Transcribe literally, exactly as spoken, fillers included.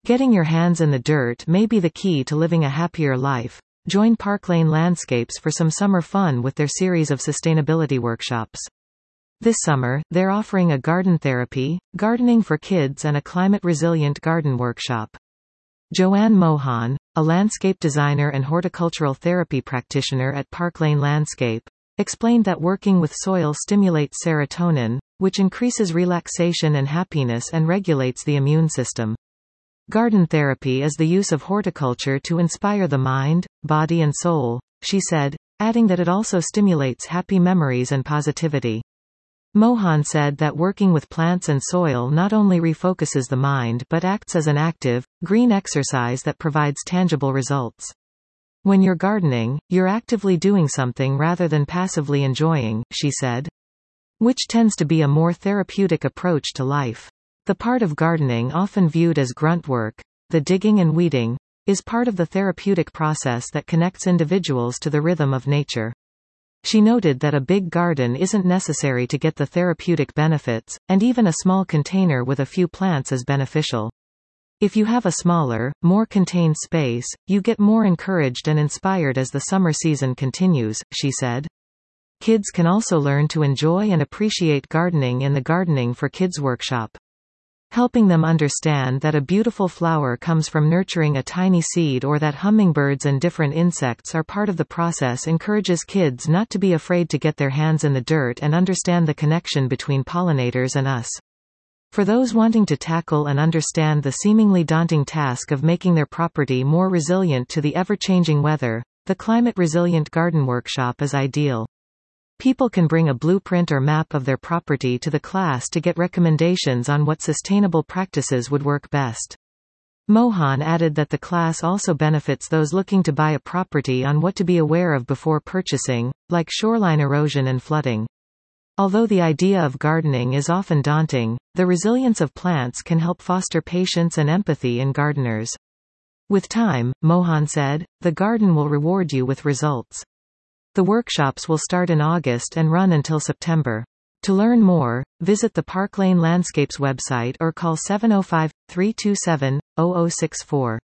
Getting your hands in the dirt may be the key to living a happier life. Join Park Lane Landscapes for some summer fun with their series of sustainability workshops. This summer, they're offering a garden therapy, gardening for kids and a climate-resilient garden workshop. Joanne Mohan, a landscape designer and horticultural therapy practitioner at Park Lane Landscape, explained that working with soil stimulates serotonin, which increases relaxation and happiness and regulates the immune system. Garden therapy is the use of horticulture to inspire the mind, body and soul, she said, adding that it also stimulates happy memories and positivity. Mohan said that working with plants and soil not only refocuses the mind but acts as an active, green exercise that provides tangible results. When you're gardening, you're actively doing something rather than passively enjoying, she said. Which tends to be a more therapeutic approach to life. The part of gardening often viewed as grunt work, the digging and weeding, is part of the therapeutic process that connects individuals to the rhythm of nature. She noted that a big garden isn't necessary to get the therapeutic benefits, and even a small container with a few plants is beneficial. If you have a smaller, more contained space, you get more encouraged and inspired as the summer season continues, she said. Kids can also learn to enjoy and appreciate gardening in the Gardening for Kids workshop. Helping them understand that a beautiful flower comes from nurturing a tiny seed or that hummingbirds and different insects are part of the process encourages kids not to be afraid to get their hands in the dirt and understand the connection between pollinators and us. For those wanting to tackle and understand the seemingly daunting task of making their property more resilient to the ever-changing weather, the Climate Resilient Garden Workshop is ideal. People can bring a blueprint or map of their property to the class to get recommendations on what sustainable practices would work best. Mohan added that the class also benefits those looking to buy a property on what to be aware of before purchasing, like shoreline erosion and flooding. Although the idea of gardening is often daunting, the resilience of plants can help foster patience and empathy in gardeners. With time, Mohan said, the garden will reward you with results. The workshops will start in August and run until September. To learn more, visit the Park Lane Landscapes website or call seven oh five, three two seven, zero zero six four.